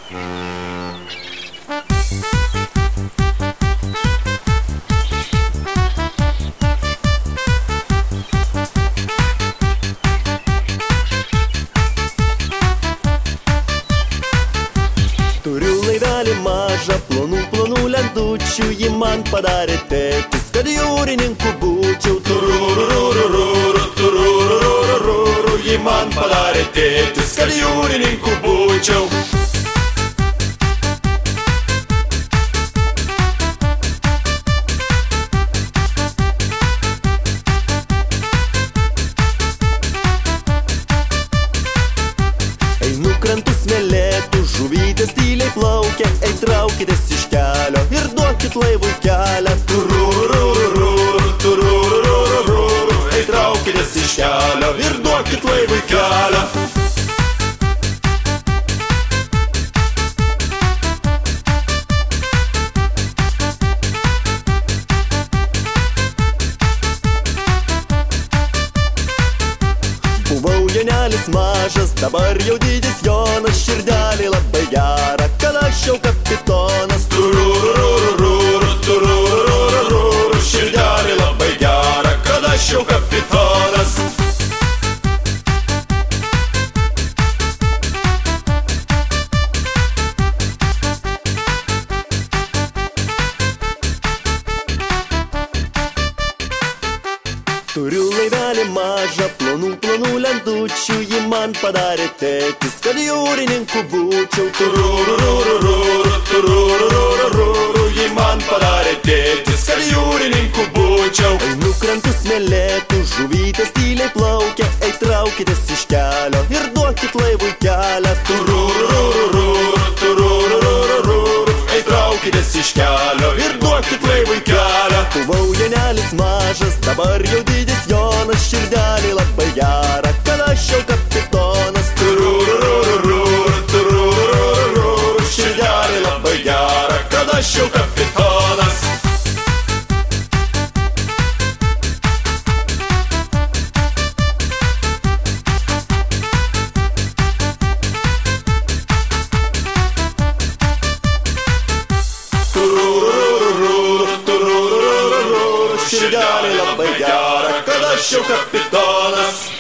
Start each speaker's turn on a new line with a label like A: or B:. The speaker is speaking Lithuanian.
A: Turiu laivelį mažą, plonų lentučių, jį man padarė tėtis, kad jūrininku būčiau. Tururururururu, tururururururu, jį man padarė tėtis, kad jūrininku būčiau. Einu krantu smėlėtų, žuvytės tyliai plaukia, ei traukitės iš kelio ir duokit laivui kelią. Turururururu, turururururu, ei traukitės iš kelio ir duokit laivui kelią. Buvau jaunelis mažas, dabar jau didis Jonas, širdelė labai gera, kad aš jau kapitonas. Turururururu, turururururu, širdelė labai gera, kad aš jau kapitonas. Turiu laivelį mažą, plonų lentučių, jį man padarė tėtis, kad jūrininku būčiau. Turururururu, turururururu, jį man padarė tėtis, kad jūrininku būčiau. Einu krantu smėlėtų, žuvytės tyliai plaukia, ei traukitės iš kelio ir duokit laivui kelią. Turururururu, turururururu, ei traukitės iš kelio ir duokit laivui kelią. Buvau jaunelis mažas, dabar jau didis Jonas, širdelė labai gera, kad aš jau kapitonas. Turururururu, turururururu, širdelė labai gera, kad aš jau kapitonas. Širdelė labai gera, kad aš jau kapitonas.